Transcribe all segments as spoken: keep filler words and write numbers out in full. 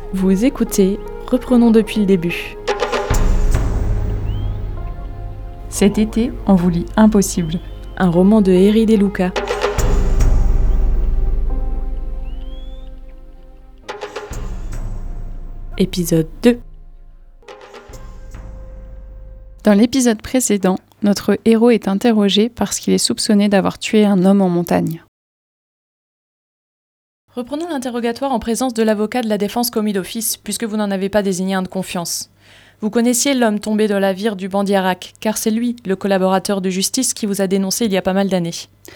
Vous écoutez, reprenons depuis le début. Cet été, on vous lit Impossible, un roman de Héry De Luca. Épisode deux. Dans l'épisode précédent, notre héros est interrogé parce qu'il est soupçonné d'avoir tué un homme en montagne. Reprenons l'interrogatoire en présence de l'avocat de la défense commis d'office, puisque vous n'en avez pas désigné un de confiance. Vous connaissiez l'homme tombé dans la vire du bandit Arak, car c'est lui, le collaborateur de justice, qui vous a dénoncé il y a pas mal d'années.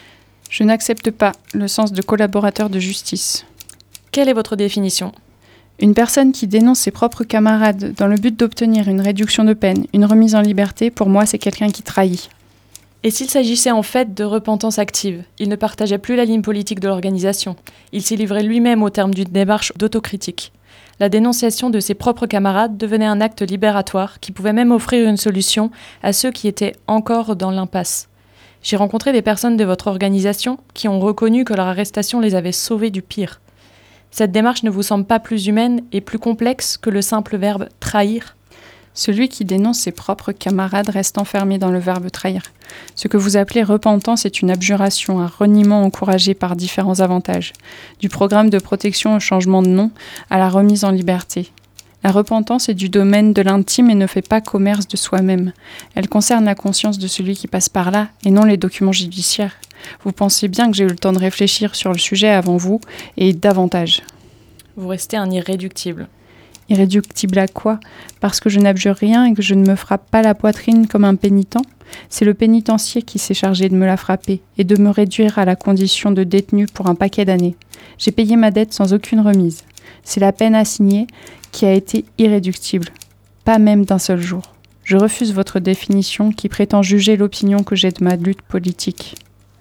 Je n'accepte pas le sens de collaborateur de justice. Quelle est votre définition ? Une personne qui dénonce ses propres camarades dans le but d'obtenir une réduction de peine, une remise en liberté, pour moi, c'est quelqu'un qui trahit. Et s'il s'agissait en fait de repentance active, il ne partageait plus la ligne politique de l'organisation. Il s'y livrait lui-même au terme d'une démarche d'autocritique. La dénonciation de ses propres camarades devenait un acte libératoire qui pouvait même offrir une solution à ceux qui étaient encore dans l'impasse. J'ai rencontré des personnes de votre organisation qui ont reconnu que leur arrestation les avait sauvés du pire. Cette démarche ne vous semble pas plus humaine et plus complexe que le simple verbe « trahir » ? Celui qui dénonce ses propres camarades reste enfermé dans le verbe « trahir ». Ce que vous appelez repentance est une abjuration, un reniement encouragé par différents avantages, du programme de protection au changement de nom à la remise en liberté. La repentance est du domaine de l'intime et ne fait pas commerce de soi-même. Elle concerne la conscience de celui qui passe par là et non les documents judiciaires. Vous pensez bien que j'ai eu le temps de réfléchir sur le sujet avant vous et davantage. Vous restez un irréductible. Irréductible à quoi ? Parce que je n'abjure rien et que je ne me frappe pas la poitrine comme un pénitent ? C'est le pénitencier qui s'est chargé de me la frapper et de me réduire à la condition de détenu pour un paquet d'années. J'ai payé ma dette sans aucune remise. C'est la peine assignée qui a été irréductible, pas même d'un seul jour. Je refuse votre définition qui prétend juger l'opinion que j'ai de ma lutte politique.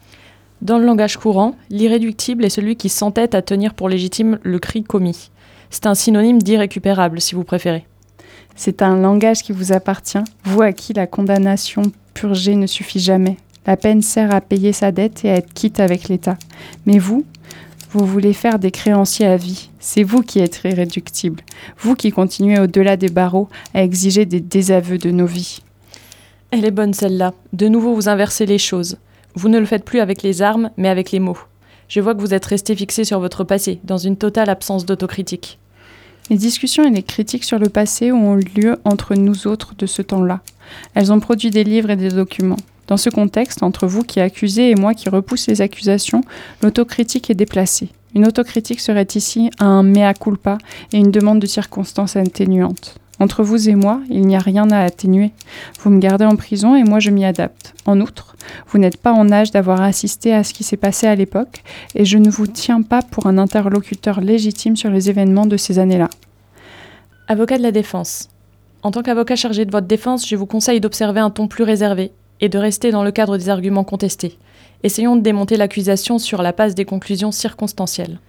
Dans le langage courant, l'irréductible est celui qui s'entête à tenir pour légitime le cri commis. C'est un synonyme d'irrécupérable, si vous préférez. C'est un langage qui vous appartient, vous à qui la condamnation purgée ne suffit jamais. La peine sert à payer sa dette et à être quitte avec l'État. Mais vous, vous voulez faire des créanciers à vie. C'est vous qui êtes irréductible. Vous qui continuez au-delà des barreaux à exiger des désaveux de nos vies. Elle est bonne celle-là. De nouveau, vous inversez les choses. Vous ne le faites plus avec les armes, mais avec les mots. Je vois que vous êtes resté fixé sur votre passé, dans une totale absence d'autocritique. Les discussions et les critiques sur le passé ont eu lieu entre nous autres de ce temps-là. Elles ont produit des livres et des documents. Dans ce contexte, entre vous qui accusez et moi qui repousse les accusations, l'autocritique est déplacée. Une autocritique serait ici un mea culpa et une demande de circonstances atténuantes. Entre vous et moi, il n'y a rien à atténuer. Vous me gardez en prison et moi je m'y adapte. En outre, vous n'êtes pas en âge d'avoir assisté à ce qui s'est passé à l'époque et je ne vous tiens pas pour un interlocuteur légitime sur les événements de ces années-là. Avocat de la défense. En tant qu'avocat chargé de votre défense, je vous conseille d'observer un ton plus réservé et de rester dans le cadre des arguments contestés. Essayons de démonter l'accusation sur la base des conclusions circonstancielles.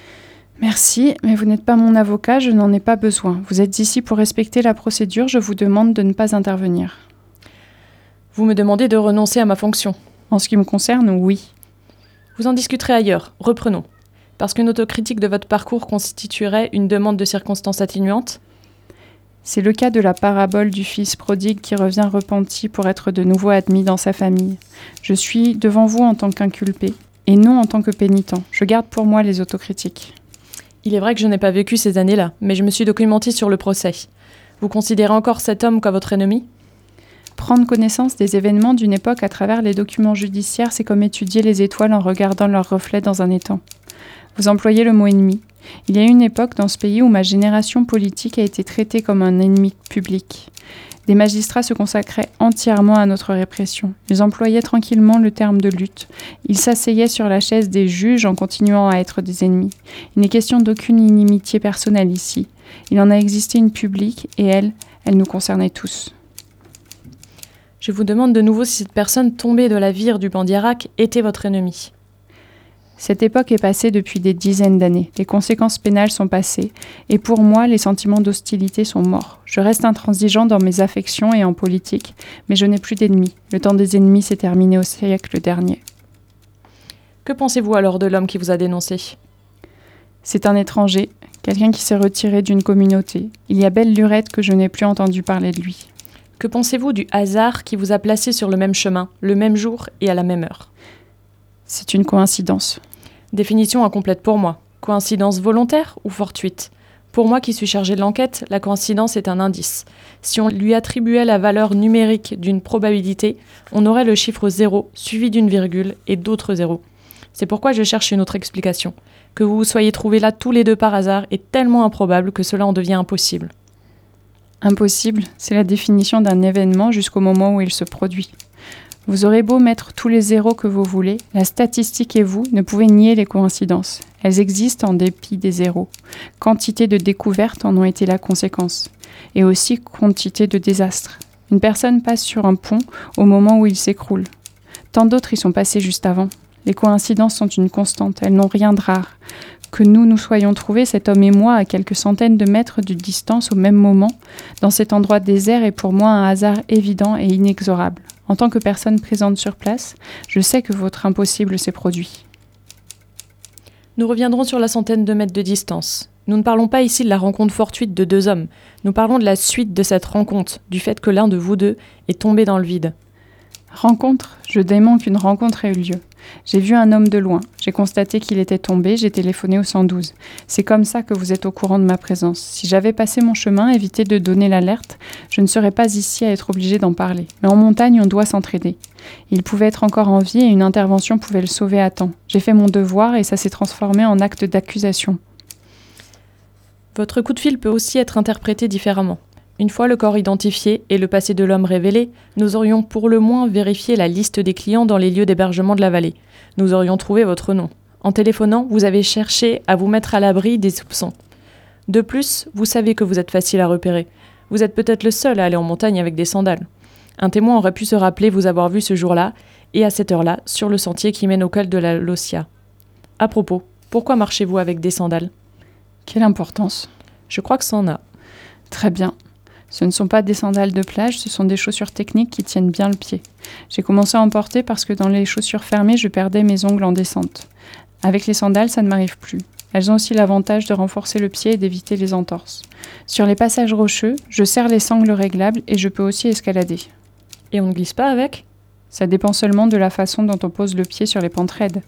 Merci, mais vous n'êtes pas mon avocat, je n'en ai pas besoin. Vous êtes ici pour respecter la procédure, je vous demande de ne pas intervenir. Vous me demandez de renoncer à ma fonction. En ce qui me concerne, oui. Vous en discuterez ailleurs, reprenons. Parce qu'une autocritique de votre parcours constituerait une demande de circonstances atténuantes ? C'est le cas de la parabole du fils prodigue qui revient repenti pour être de nouveau admis dans sa famille. Je suis devant vous en tant qu'inculpé, et non en tant que pénitent. Je garde pour moi les autocritiques. Il est vrai que je n'ai pas vécu ces années-là, mais je me suis documentée sur le procès. Vous considérez encore cet homme comme votre ennemi ? Prendre connaissance des événements d'une époque à travers les documents judiciaires, c'est comme étudier les étoiles en regardant leurs reflets dans un étang. Vous employez le mot « ennemi ». Il y a eu une époque dans ce pays où ma génération politique a été traitée comme un ennemi public. Des magistrats se consacraient entièrement à notre répression. Ils employaient tranquillement le terme de lutte. Ils s'asseyaient sur la chaise des juges en continuant à être des ennemis. Il n'est question d'aucune inimitié personnelle ici. Il en a existé une publique et elle, elle nous concernait tous. Je vous demande de nouveau si cette personne tombée de la vire du bandit Arak était votre ennemi. Cette époque est passée depuis des dizaines d'années. Les conséquences pénales sont passées. Et pour moi, les sentiments d'hostilité sont morts. Je reste intransigeant dans mes affections et en politique, mais je n'ai plus d'ennemis. Le temps des ennemis s'est terminé au siècle dernier. Que pensez-vous alors de l'homme qui vous a dénoncé ? C'est un étranger, quelqu'un qui s'est retiré d'une communauté. Il y a belle lurette que je n'ai plus entendu parler de lui. Que pensez-vous du hasard qui vous a placé sur le même chemin, le même jour et à la même heure ? C'est une coïncidence. Définition incomplète pour moi. Coïncidence volontaire ou fortuite ? Pour moi qui suis chargée de l'enquête, la coïncidence est un indice. Si on lui attribuait la valeur numérique d'une probabilité, on aurait le chiffre zéro suivi d'une virgule et d'autres zéros. C'est pourquoi je cherche une autre explication. Que vous vous soyez trouvés là tous les deux par hasard est tellement improbable que cela en devient impossible. Impossible, c'est la définition d'un événement jusqu'au moment où il se produit. Vous aurez beau mettre tous les zéros que vous voulez, la statistique et vous ne pouvez nier les coïncidences. Elles existent en dépit des zéros. Quantité de découvertes en ont été la conséquence. Et aussi quantité de désastres. Une personne passe sur un pont au moment où il s'écroule. Tant d'autres y sont passés juste avant. Les coïncidences sont une constante, elles n'ont rien de rare. Que nous nous soyons trouvés, cet homme et moi, à quelques centaines de mètres de distance au même moment, dans cet endroit désert est pour moi un hasard évident et inexorable. En tant que personne présente sur place, je sais que votre impossible s'est produit. Nous reviendrons sur la centaine de mètres de distance. Nous ne parlons pas ici de la rencontre fortuite de deux hommes. Nous parlons de la suite de cette rencontre, du fait que l'un de vous deux est tombé dans le vide. Rencontre ? Je dément qu'une rencontre ait eu lieu. J'ai vu un homme de loin. J'ai constaté qu'il était tombé, j'ai téléphoné au cent douze. C'est comme ça que vous êtes au courant de ma présence. Si j'avais passé mon chemin, évité de donner l'alerte, je ne serais pas ici à être obligée d'en parler. Mais en montagne, on doit s'entraider. Il pouvait être encore en vie et une intervention pouvait le sauver à temps. J'ai fait mon devoir et ça s'est transformé en acte d'accusation. Votre coup de fil peut aussi être interprété différemment. Une fois le corps identifié et le passé de l'homme révélé, nous aurions pour le moins vérifié la liste des clients dans les lieux d'hébergement de la vallée. Nous aurions trouvé votre nom. En téléphonant, vous avez cherché à vous mettre à l'abri des soupçons. De plus, vous savez que vous êtes facile à repérer. Vous êtes peut-être le seul à aller en montagne avec des sandales. Un témoin aurait pu se rappeler vous avoir vu ce jour-là et à cette heure-là sur le sentier qui mène au col de la Losia. À propos, pourquoi marchez-vous avec des sandales ? Quelle importance ? Je crois que ça en a. Très bien. Ce ne sont pas des sandales de plage, ce sont des chaussures techniques qui tiennent bien le pied. J'ai commencé à en porter parce que dans les chaussures fermées, je perdais mes ongles en descente. Avec les sandales, ça ne m'arrive plus. Elles ont aussi l'avantage de renforcer le pied et d'éviter les entorses. Sur les passages rocheux, je serre les sangles réglables et je peux aussi escalader. Et on ne glisse pas avec ? Ça dépend seulement de la façon dont on pose le pied sur les pentes raides.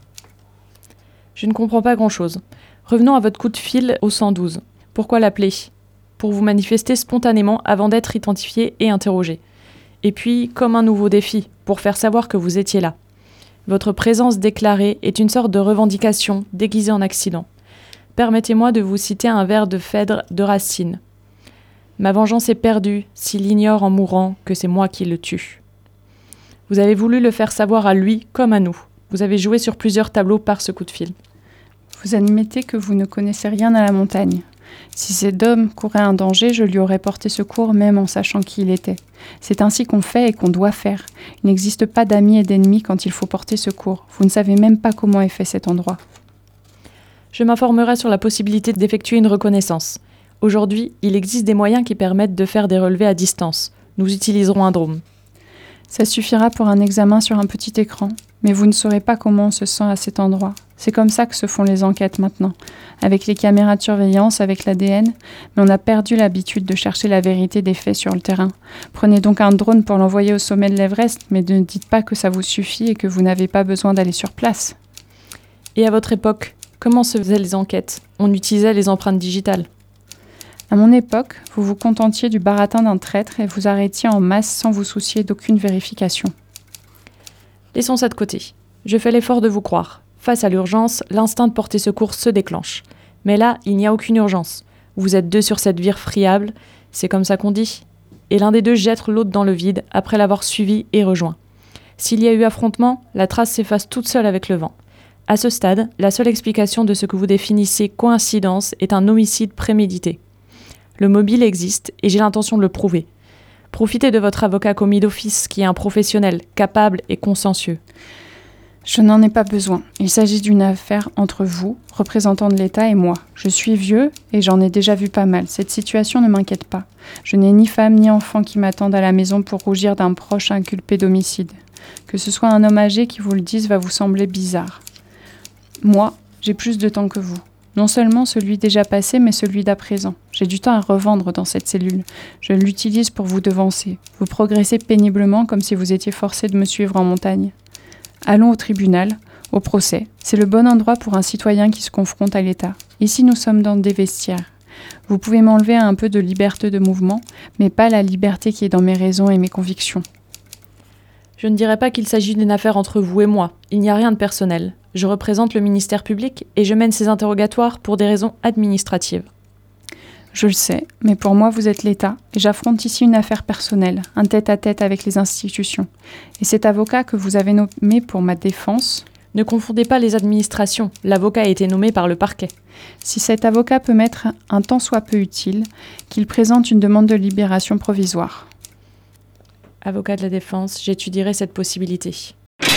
Je ne comprends pas grand-chose. Revenons à votre coup de fil au cent douze. Pourquoi l'appeler ? Pour vous manifester spontanément avant d'être identifié et interrogé. Et puis, comme un nouveau défi, pour faire savoir que vous étiez là. Votre présence déclarée est une sorte de revendication déguisée en accident. Permettez-moi de vous citer un vers de Phèdre de Racine. « Ma vengeance est perdue s'il ignore en mourant que c'est moi qui le tue. » Vous avez voulu le faire savoir à lui comme à nous. Vous avez joué sur plusieurs tableaux par ce coup de fil. Vous admettez que vous ne connaissez rien à la montagne. Si cet homme courait un danger, je lui aurais porté secours même en sachant qui il était. C'est ainsi qu'on fait et qu'on doit faire. Il n'existe pas d'amis et d'ennemis quand il faut porter secours. Vous ne savez même pas comment est fait cet endroit. Je m'informerai sur la possibilité d'effectuer une reconnaissance. Aujourd'hui, il existe des moyens qui permettent de faire des relevés à distance. Nous utiliserons un drone. Ça suffira pour un examen sur un petit écran. Mais vous ne saurez pas comment on se sent à cet endroit. C'est comme ça que se font les enquêtes maintenant. Avec les caméras de surveillance, avec l'A D N, mais on a perdu l'habitude de chercher la vérité des faits sur le terrain. Prenez donc un drone pour l'envoyer au sommet de l'Everest, mais ne dites pas que ça vous suffit et que vous n'avez pas besoin d'aller sur place. Et à votre époque, comment se faisaient les enquêtes ? On utilisait les empreintes digitales. À mon époque, vous vous contentiez du baratin d'un traître et vous arrêtiez en masse sans vous soucier d'aucune vérification. Laissons ça de côté. Je fais l'effort de vous croire. Face à l'urgence, l'instinct de porter secours se déclenche. Mais là, il n'y a aucune urgence. Vous êtes deux sur cette vire friable, c'est comme ça qu'on dit. Et l'un des deux jette l'autre dans le vide, après l'avoir suivi et rejoint. S'il y a eu affrontement, la trace s'efface toute seule avec le vent. À ce stade, la seule explication de ce que vous définissez coïncidence est un homicide prémédité. Le mobile existe et j'ai l'intention de le prouver. Profitez de votre avocat commis d'office qui est un professionnel, capable et consciencieux. Je n'en ai pas besoin. Il s'agit d'une affaire entre vous, représentant de l'État, et moi. Je suis vieux et j'en ai déjà vu pas mal. Cette situation ne m'inquiète pas. Je n'ai ni femme ni enfant qui m'attendent à la maison pour rougir d'un proche inculpé d'homicide. Que ce soit un homme âgé qui vous le dise va vous sembler bizarre. Moi, j'ai plus de temps que vous. Non seulement celui déjà passé, mais celui d'à présent. J'ai du temps à revendre dans cette cellule. Je l'utilise pour vous devancer. Vous progressez péniblement comme si vous étiez forcé de me suivre en montagne. Allons au tribunal, au procès. C'est le bon endroit pour un citoyen qui se confronte à l'État. Ici, nous sommes dans des vestiaires. Vous pouvez m'enlever un peu de liberté de mouvement, mais pas la liberté qui est dans mes raisons et mes convictions. Je ne dirais pas qu'il s'agit d'une affaire entre vous et moi. Il n'y a rien de personnel. Je représente le ministère public et je mène ces interrogatoires pour des raisons administratives. Je le sais, mais pour moi, vous êtes l'État et j'affronte ici une affaire personnelle, un tête-à-tête avec les institutions. Et cet avocat que vous avez nommé pour ma défense... Ne confondez pas les administrations. L'avocat a été nommé par le parquet. Si cet avocat peut m'être un tant soit peu utile, qu'il présente une demande de libération provisoire. Avocat de la défense, j'étudierai cette possibilité.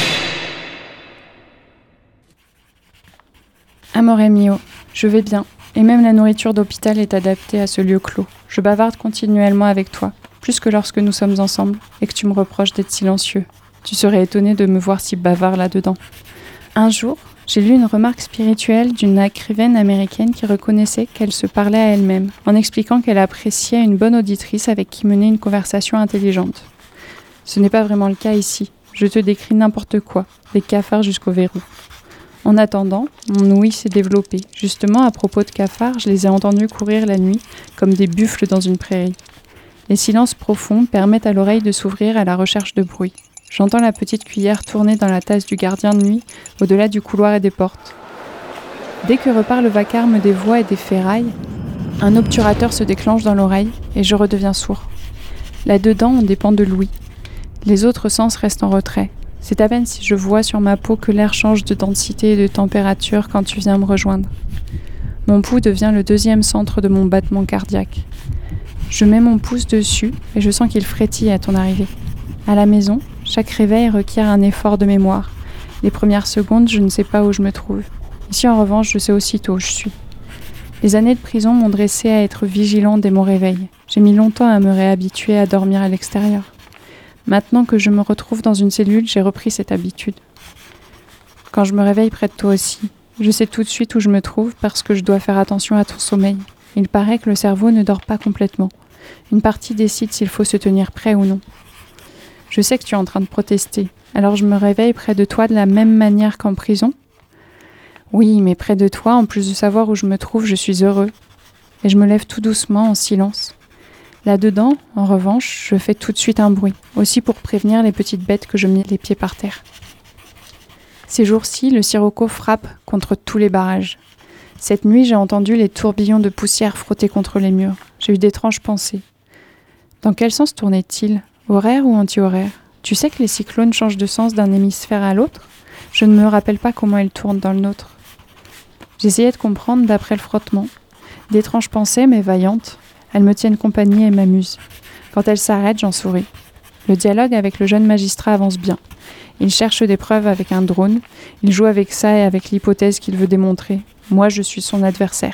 Amore mio, je vais bien, et même la nourriture d'hôpital est adaptée à ce lieu clos. Je bavarde continuellement avec toi, plus que lorsque nous sommes ensemble, et que tu me reproches d'être silencieux. Tu serais étonné de me voir si bavard là-dedans. Un jour, j'ai lu une remarque spirituelle d'une écrivaine américaine qui reconnaissait qu'elle se parlait à elle-même, en expliquant qu'elle appréciait une bonne auditrice avec qui mener une conversation intelligente. Ce n'est pas vraiment le cas ici. Je te décris n'importe quoi, des cafards jusqu'au verrou. En attendant, mon ouïe s'est développée. Justement, à propos de cafards, je les ai entendus courir la nuit, comme des buffles dans une prairie. Les silences profonds permettent à l'oreille de s'ouvrir à la recherche de bruit. J'entends la petite cuillère tourner dans la tasse du gardien de nuit, au-delà du couloir et des portes. Dès que repart le vacarme des voix et des ferrailles, un obturateur se déclenche dans l'oreille et je redeviens sourd. Là-dedans, on dépend de l'ouïe. Les autres sens restent en retrait. C'est à peine si je vois sur ma peau que l'air change de densité et de température quand tu viens me rejoindre. Mon pouls devient le deuxième centre de mon battement cardiaque. Je mets mon pouce dessus et je sens qu'il frétille à ton arrivée. À la maison, chaque réveil requiert un effort de mémoire. Les premières secondes, je ne sais pas où je me trouve. Ici, en revanche, je sais aussitôt où je suis. Les années de prison m'ont dressé à être vigilant dès mon réveil. J'ai mis longtemps à me réhabituer à dormir à l'extérieur. Maintenant que je me retrouve dans une cellule, j'ai repris cette habitude. Quand je me réveille près de toi aussi, je sais tout de suite où je me trouve parce que je dois faire attention à ton sommeil. Il paraît que le cerveau ne dort pas complètement. Une partie décide s'il faut se tenir prêt ou non. Je sais que tu es en train de protester, alors je me réveille près de toi de la même manière qu'en prison. Oui, mais près de toi, en plus de savoir où je me trouve, je suis heureux. Et je me lève tout doucement, en silence. Là-dedans, en revanche, je fais tout de suite un bruit, aussi pour prévenir les petites bêtes que je mets les pieds par terre. Ces jours-ci, le sirocco frappe contre tous les barrages. Cette nuit, j'ai entendu les tourbillons de poussière frotter contre les murs. J'ai eu d'étranges pensées. Dans quel sens tournait-il ? Horaire ou anti-horaire ? Tu sais que les cyclones changent de sens d'un hémisphère à l'autre ? Je ne me rappelle pas comment ils tournent dans le nôtre. J'essayais de comprendre d'après le frottement. D'étranges pensées, mais vaillantes. Elles me tiennent compagnie et m'amusent. Quand elles s'arrêtent, j'en souris. Le dialogue avec le jeune magistrat avance bien. Il cherche des preuves avec un drone. Il joue avec ça et avec l'hypothèse qu'il veut démontrer. Moi, je suis son adversaire.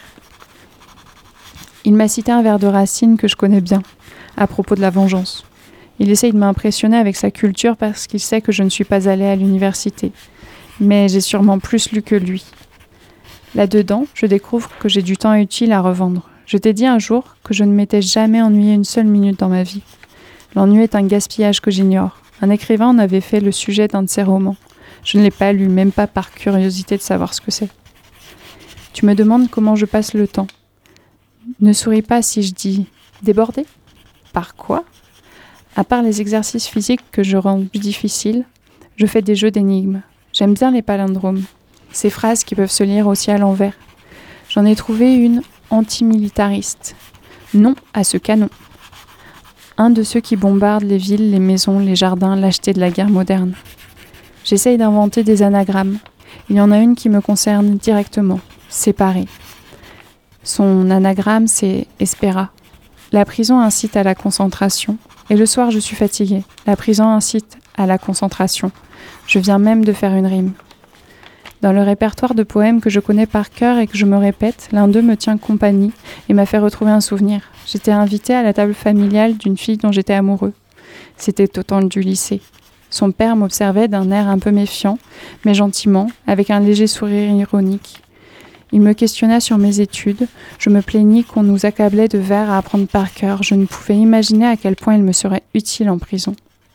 Il m'a cité un vers de Racine que je connais bien, à propos de la vengeance. Il essaye de m'impressionner avec sa culture parce qu'il sait que je ne suis pas allée à l'université. Mais j'ai sûrement plus lu que lui. Là-dedans, je découvre que j'ai du temps utile à revendre. Je t'ai dit un jour que je ne m'étais jamais ennuyé une seule minute dans ma vie. L'ennui est un gaspillage que j'ignore. Un écrivain en avait fait le sujet d'un de ses romans. Je ne l'ai pas lu, même pas par curiosité de savoir ce que c'est. Tu me demandes comment je passe le temps. Ne souris pas si je dis « débordé ». Par quoi ? À part les exercices physiques que je rends plus difficiles, je fais des jeux d'énigmes. J'aime bien les palindromes, ces phrases qui peuvent se lire aussi à l'envers. J'en ai trouvé une antimilitariste. Non à ce canon. Un de ceux qui bombardent les villes, les maisons, les jardins, lâcheté de la guerre moderne. J'essaye d'inventer des anagrammes. Il y en a une qui me concerne directement, séparée. Son anagramme, c'est « Espera ». La prison incite à la concentration. Et le soir, je suis fatiguée. La prison incite à la concentration. Je viens même de faire une rime. Dans le répertoire de poèmes que je connais par cœur et que je me répète, l'un d'eux me tient compagnie et m'a fait retrouver un souvenir. J'étais invitée à la table familiale d'une fille dont j'étais amoureux. C'était au temps du lycée. Son père m'observait d'un air un peu méfiant, mais gentiment, avec un léger sourire ironique. Il me questionna sur mes études. Je me plaignis qu'on nous accablait de vers à apprendre par cœur. Je ne pouvais imaginer à quel point il me serait utile en prison.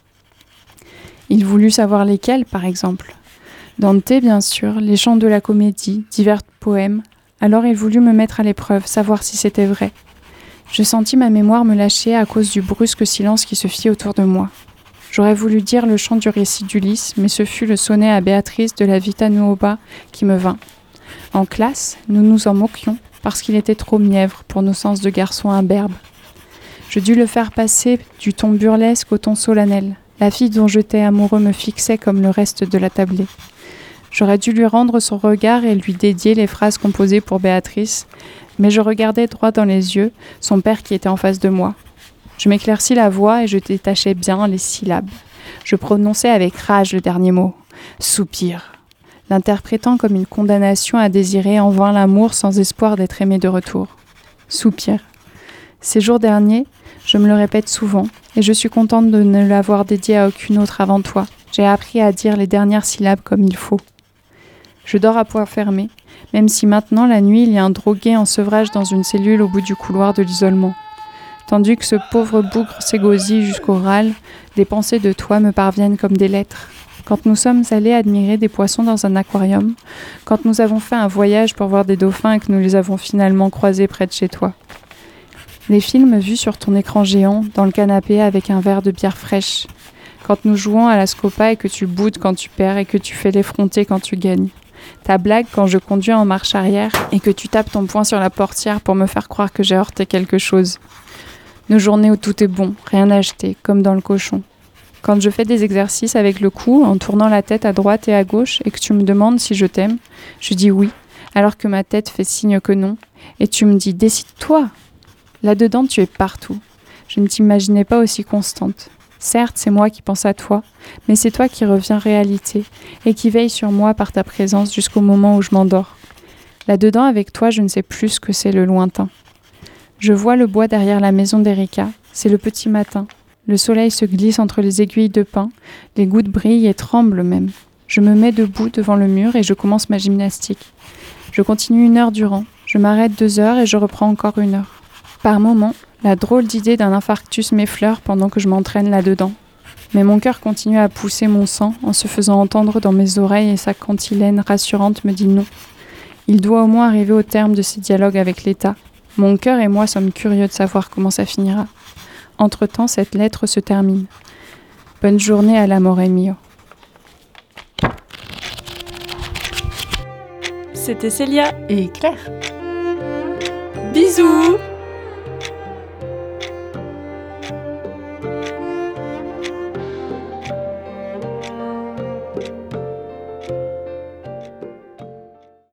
Il voulut savoir lesquels, par exemple. Dante, bien sûr, les chants de la comédie, divers poèmes. Alors il voulut me mettre à l'épreuve, savoir si c'était vrai. Je sentis ma mémoire me lâcher à cause du brusque silence qui se fit autour de moi. J'aurais voulu dire le chant du récit d'Ulysse, mais ce fut le sonnet à Béatrice de la Vita Nuova qui me vint. En classe, nous nous en moquions, parce qu'il était trop mièvre pour nos sens de garçon imberbe. Je dus le faire passer du ton burlesque au ton solennel. La fille dont j'étais amoureux me fixait comme le reste de la tablée. J'aurais dû lui rendre son regard et lui dédier les phrases composées pour Béatrice, mais je regardais droit dans les yeux son père qui était en face de moi. Je m'éclaircis la voix et je détachais bien les syllabes. Je prononçais avec rage le dernier mot. Soupir. L'interprétant comme une condamnation à désirer en vain l'amour sans espoir d'être aimé de retour. Soupir. Ces jours derniers, je me le répète souvent, et je suis contente de ne l'avoir dédié à aucune autre avant toi. J'ai appris à dire les dernières syllabes comme il faut. Je dors à poings fermés, même si maintenant, la nuit, il y a un drogué en sevrage dans une cellule au bout du couloir de l'isolement. Tandis que ce pauvre bougre s'égosille jusqu'au râle, des pensées de toi me parviennent comme des lettres. Quand nous sommes allés admirer des poissons dans un aquarium, quand nous avons fait un voyage pour voir des dauphins et que nous les avons finalement croisés près de chez toi. Les films vus sur ton écran géant, dans le canapé avec un verre de bière fraîche. Quand nous jouons à la scopa et que tu boudes quand tu perds et que tu fais l'effronter quand tu gagnes. Ta blague quand je conduis en marche arrière et que tu tapes ton poing sur la portière pour me faire croire que j'ai heurté quelque chose. Nos journées où tout est bon, rien à acheter, comme dans le cochon. Quand je fais des exercices avec le cou, en tournant la tête à droite et à gauche, et que tu me demandes si je t'aime, je dis oui, alors que ma tête fait signe que non, et tu me dis « décide-toi ». Là-dedans, tu es partout. Je ne t'imaginais pas aussi constante. Certes, c'est moi qui pense à toi, mais c'est toi qui reviens réalité, et qui veille sur moi par ta présence jusqu'au moment où je m'endors. Là-dedans, avec toi, je ne sais plus ce que c'est le lointain. Je vois le bois derrière la maison d'Erika, c'est le petit matin. Le soleil se glisse entre les aiguilles de pin, les gouttes brillent et tremblent même. Je me mets debout devant le mur et je commence ma gymnastique. Je continue une heure durant, je m'arrête deux heures et je reprends encore une heure. Par moments, la drôle d'idée d'un infarctus m'effleure pendant que je m'entraîne là-dedans. Mais mon cœur continue à pousser mon sang en se faisant entendre dans mes oreilles et sa cantilène rassurante me dit non. Il doit au moins arriver au terme de ces dialogues avec l'État. Mon cœur et moi sommes curieux de savoir comment ça finira. Entre-temps, cette lettre se termine. Bonne journée à l'amore mio. C'était Célia et Claire. Bisous.